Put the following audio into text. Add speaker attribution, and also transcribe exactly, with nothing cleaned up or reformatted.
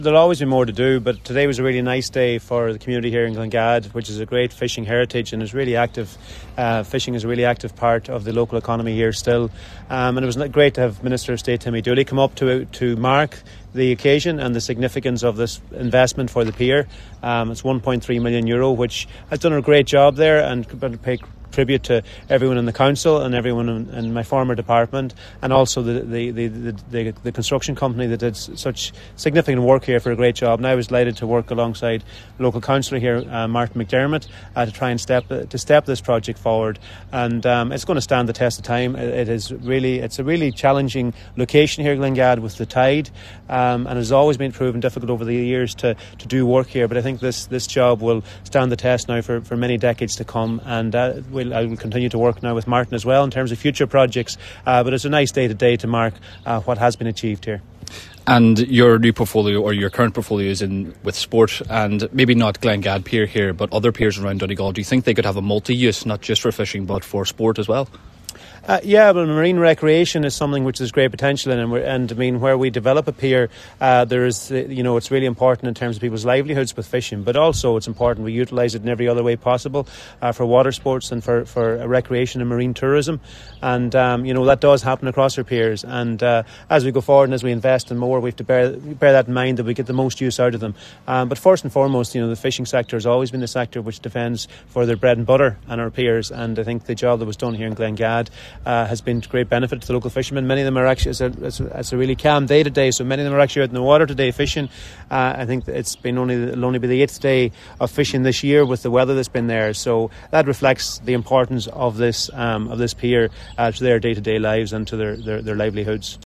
Speaker 1: There'll always be more to do, but today was a really nice day for the community here in Glengad, which is a great fishing heritage and is really active. Uh, fishing is a really active part of the local economy here still. Um, and it was great to have Minister of State Timmy Dooley come up to to mark the occasion and the significance of this investment for the pier. Um, it's one point three million euro, which has done a great job there, and could pay tribute to everyone in the council and everyone in, in my former department, and also the the, the, the, the the construction company that did such significant work here for a great job. And I was delighted to work alongside local councillor here, uh, Martin McDermott, uh, to try and step to step this project forward. And um, it's going to stand the test of time. It, it is really it's a really challenging location here, Glengad, with the tide, um, and it has always been proven difficult over the years to, to do work here. But I think this this job will stand the test now for, for many decades to come. And uh, we I will continue to work now with Martin as well in terms of future projects, uh, but it's a nice day today to mark uh, what has been achieved here.
Speaker 2: And your new portfolio, or your current portfolio, is in with sport, and maybe not Glengad Pier here, but other piers around Donegal. Do you think they could have a multi-use, not just for fishing but for sport as well?
Speaker 1: Uh, yeah, but marine recreation is something which there's great potential in, and, we're, and I mean, where we develop a pier, uh, there is, uh, you know, it's really important in terms of people's livelihoods with fishing, but also it's important we utilise it in every other way possible uh, for water sports and for, for recreation and marine tourism. And, um, you know, that does happen across our piers. And uh, as we go forward and as we invest in more, we have to bear, bear that in mind, that we get the most use out of them. Um, but first and foremost, you know, the fishing sector has always been the sector which defends for their bread and butter and our piers. And I think the job that was done here in Glengad Uh, has been to great benefit to the local fishermen. Many of them are actually, it's a, it's a, it's a really calm day today, so many of them are actually out in the water today fishing. Uh, I think it's been only, it'll only be the eighth day of fishing this year with the weather that's been there, so that reflects the importance of this um, of this pier uh, to their day-to-day lives and to their, their, their livelihoods.